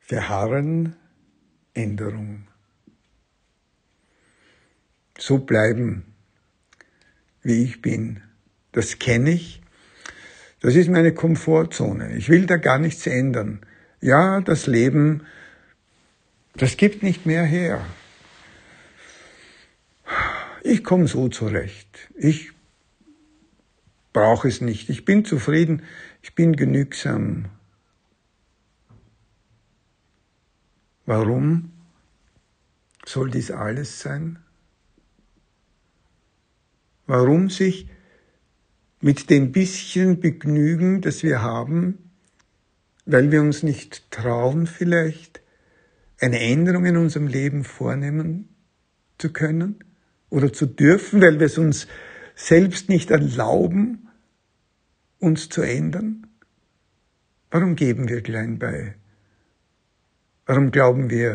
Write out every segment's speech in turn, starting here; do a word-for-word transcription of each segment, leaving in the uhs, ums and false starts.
Verharren, Änderung. So bleiben, wie ich bin. Das kenne ich. Das ist meine Komfortzone. Ich will da gar nichts ändern. Ja, das Leben, das gibt nicht mehr her. Ich komme so zurecht. Ich brauche es nicht. Ich bin zufrieden. Ich bin genügsam. Warum soll dies alles sein? Warum sich mit dem bisschen Begnügen, das wir haben, weil wir uns nicht trauen, vielleicht eine Änderung in unserem Leben vornehmen zu können oder zu dürfen, weil wir es uns selbst nicht erlauben, uns zu ändern? Warum geben wir klein bei? Warum glauben wir,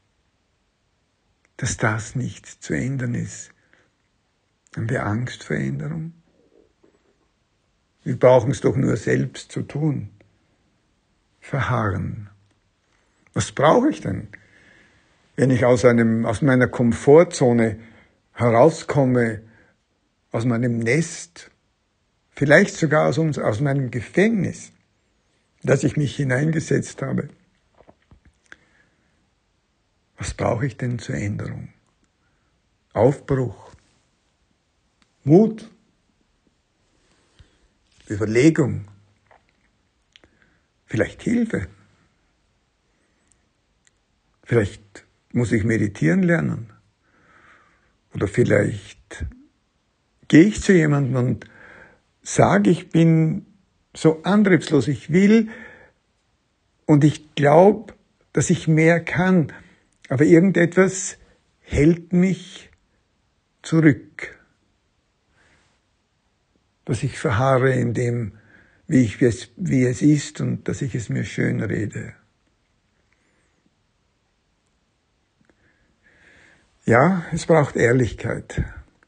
dass das nicht zu ändern ist? Haben wir Angst vor Änderung? Wir brauchen es doch nur selbst zu tun. Verharren. Was brauche ich denn, wenn ich aus einem, aus meiner Komfortzone herauskomme, aus meinem Nest, vielleicht sogar aus, uns, aus meinem Gefängnis, das ich mich hineingesetzt habe? Was brauche ich denn zur Änderung? Aufbruch, Mut, Überlegung, vielleicht Hilfe. Vielleicht muss ich meditieren lernen. Oder vielleicht gehe ich zu jemandem und sage, ich bin so antriebslos, ich will und ich glaube, dass ich mehr kann, aber irgendetwas hält mich zurück. Dass ich verharre in dem, wie, ich, wie es ist und dass ich es mir schön rede. Ja, es braucht Ehrlichkeit.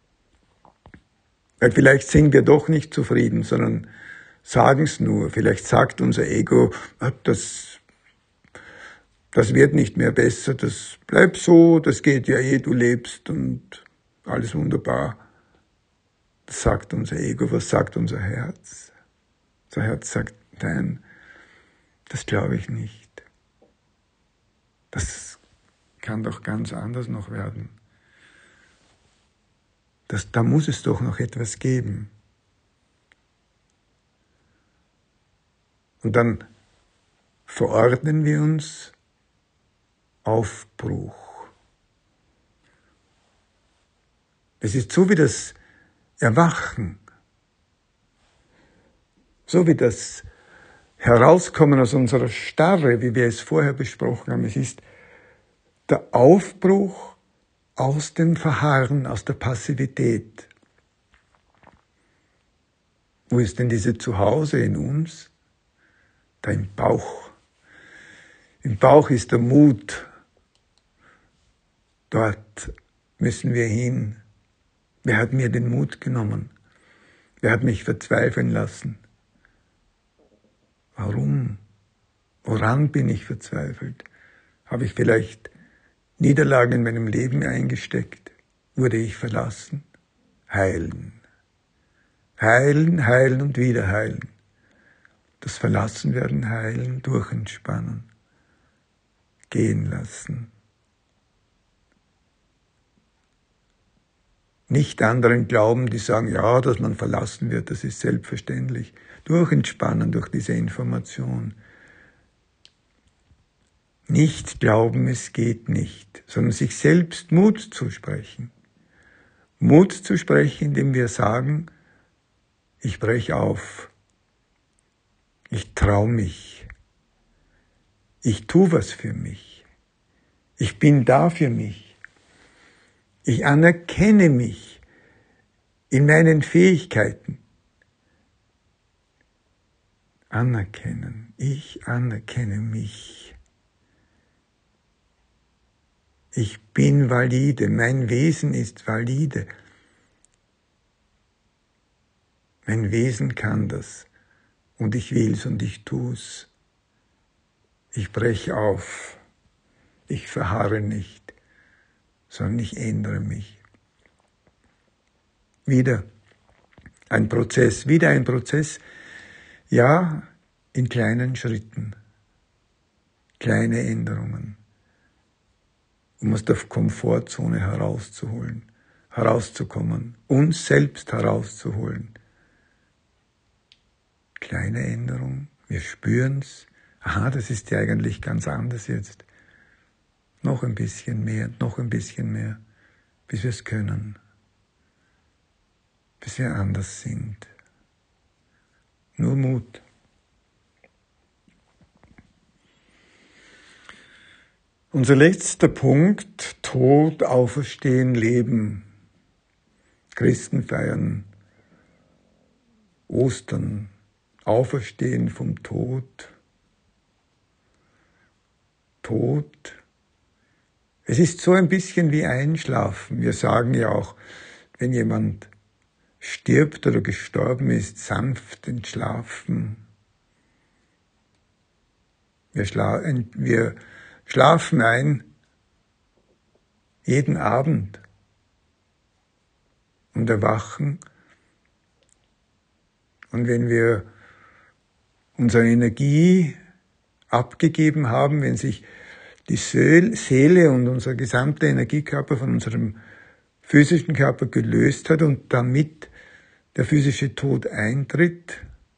Weil vielleicht sind wir doch nicht zufrieden, sondern sagen es nur. Vielleicht sagt unser Ego, das, das wird nicht mehr besser, das bleibt so, das geht ja eh, du lebst und alles wunderbar. Das sagt unser Ego. Was sagt unser Herz? Unser Herz sagt, nein, das glaube ich nicht. Das kann doch ganz anders noch werden. Das, da muss es doch noch etwas geben. Und dann verordnen wir uns Aufbruch. Es ist so wie das Erwachen, so wie das Herauskommen aus unserer Starre, wie wir es vorher besprochen haben. Es ist der Aufbruch aus dem Verharren, aus der Passivität. Wo ist denn diese Zuhause in uns? Da im Bauch. Im Bauch ist der Mut. Dort müssen wir hin. Wer hat mir den Mut genommen? Wer hat mich verzweifeln lassen? Warum? Woran bin ich verzweifelt? Habe ich vielleicht Niederlagen in meinem Leben eingesteckt? Wurde ich verlassen? Heilen. Heilen, heilen und wieder heilen. Das Verlassenwerden heilen, durchentspannen. Gehen lassen. Nicht anderen glauben, die sagen, ja, dass man verlassen wird, das ist selbstverständlich. Durchentspannen durch diese Information. Nicht glauben, es geht nicht, sondern sich selbst Mut zusprechen. Mut zu sprechen, indem wir sagen, ich breche auf. Ich traue mich. Ich tue was für mich. Ich bin da für mich. Ich anerkenne mich in meinen Fähigkeiten. Anerkennen. Ich anerkenne mich. Ich bin valide. Mein Wesen ist valide. Mein Wesen kann das. Und ich will's und ich tu's. Ich breche auf. Ich verharre nicht, sondern ich ändere mich. Wieder ein Prozess, wieder ein Prozess, ja, in kleinen Schritten, kleine Änderungen, um aus der Komfortzone herauszuholen, herauszukommen, uns selbst herauszuholen. Kleine Änderung, wir spüren's, aha, das ist ja eigentlich ganz anders jetzt. Noch ein bisschen mehr, noch ein bisschen mehr, bis wir es können, bis wir anders sind. Nur Mut. Unser letzter Punkt, Tod, Auferstehen, Leben. Christen feiern Ostern, Auferstehen vom Tod. Tod. Es ist so ein bisschen wie Einschlafen. Wir sagen ja auch, wenn jemand stirbt oder gestorben ist, sanft entschlafen. Wir, schla- wir schlafen ein jeden Abend und erwachen. Und wenn wir unsere Energie abgegeben haben, wenn sich die Seele und unser gesamter Energiekörper von unserem physischen Körper gelöst hat und damit der physische Tod eintritt,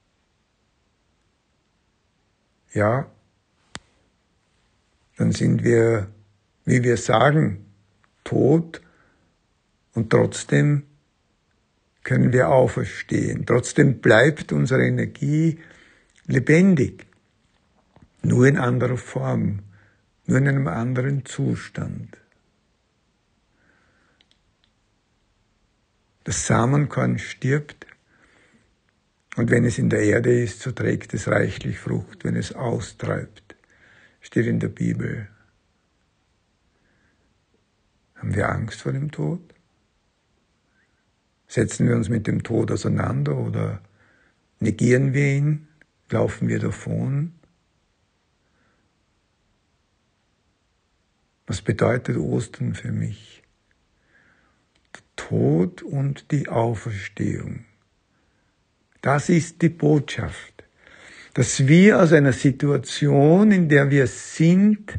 ja, dann sind wir, wie wir sagen, tot und trotzdem können wir auferstehen. Trotzdem bleibt unsere Energie lebendig, nur in anderer Form, nur in einem anderen Zustand. Das Samenkorn stirbt und wenn es in der Erde ist, so trägt es reichlich Frucht, wenn es austreibt. Steht in der Bibel. Haben wir Angst vor dem Tod? Setzen wir uns mit dem Tod auseinander oder negieren wir ihn? Laufen wir davon? Was bedeutet Ostern für mich? Der Tod und die Auferstehung. Das ist die Botschaft, dass wir aus einer Situation, in der wir sind,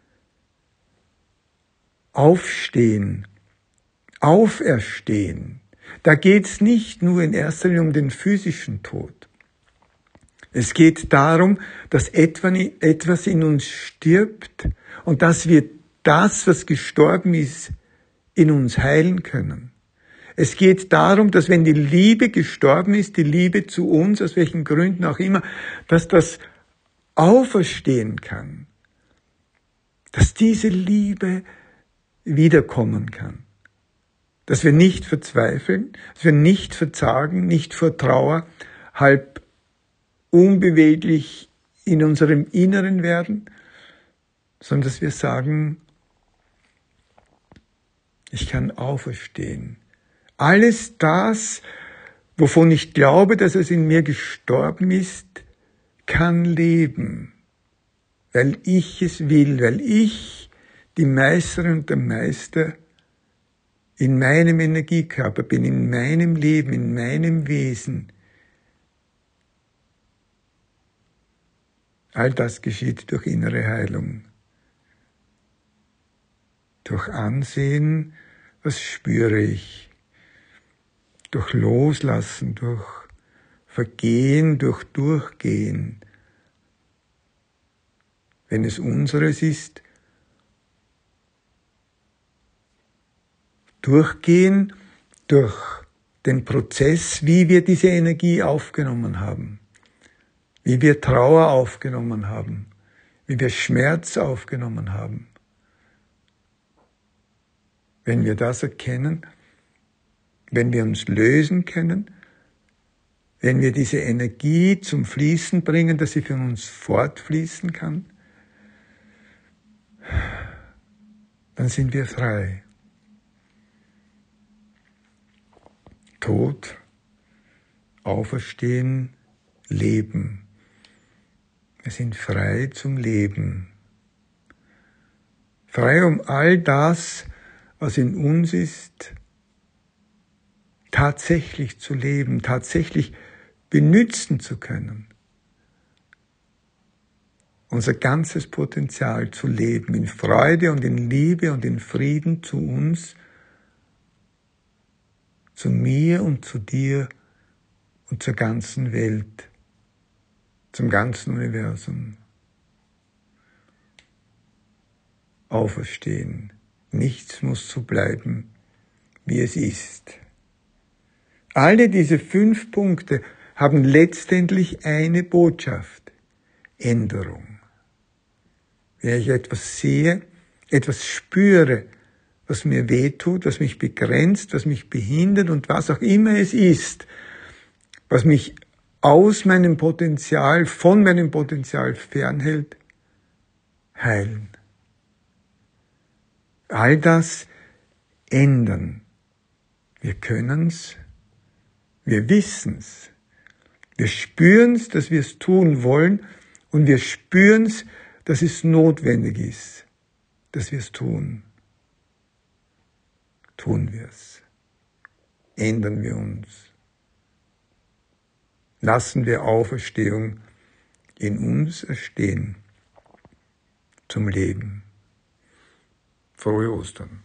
aufstehen, auferstehen. Da geht es nicht nur in erster Linie um den physischen Tod. Es geht darum, dass etwas in uns stirbt und dass wir das, was gestorben ist, in uns heilen können. Es geht darum, dass wenn die Liebe gestorben ist, die Liebe zu uns, aus welchen Gründen auch immer, dass das auferstehen kann. Dass diese Liebe wiederkommen kann. Dass wir nicht verzweifeln, dass wir nicht verzagen, nicht vor Trauer, halb unbeweglich in unserem Inneren werden, sondern dass wir sagen, ich kann auferstehen. Alles das, wovon ich glaube, dass es in mir gestorben ist, kann leben, weil ich es will, weil ich, die Meisterin und der Meister, in meinem Energiekörper bin, in meinem Leben, in meinem Wesen. All das geschieht durch innere Heilung. Durch Ansehen, was spüre ich? Durch Loslassen, durch Vergehen, durch Durchgehen. Wenn es unseres ist, durchgehen durch den Prozess, wie wir diese Energie aufgenommen haben, wie wir Trauer aufgenommen haben, wie wir Schmerz aufgenommen haben. Wenn wir das erkennen, wenn wir uns lösen können, wenn wir diese Energie zum Fließen bringen, dass sie von uns fortfließen kann, dann sind wir frei. Tod, Auferstehen, Leben. Wir sind frei zum Leben. Frei, um all das, was in uns ist, tatsächlich zu leben, tatsächlich benützen zu können. Unser ganzes Potenzial zu leben, in Freude und in Liebe und in Frieden zu uns, zu mir und zu dir und zur ganzen Welt, zum ganzen Universum. Auferstehen. Nichts muss so bleiben, wie es ist. Alle diese fünf Punkte haben letztendlich eine Botschaft: Änderung. Wenn ich etwas sehe, etwas spüre, was mir wehtut, was mich begrenzt, was mich behindert und was auch immer es ist, was mich aus meinem Potenzial, von meinem Potenzial fernhält, heilen. All das ändern. Wir können's, wir wissen's, wir spüren's, dass wir es tun wollen und wir spüren's, dass es notwendig ist, dass wir es tun. Tun wir es. Ändern wir uns. Lassen wir Auferstehung in uns erstehen zum Leben. Frohe Ostern.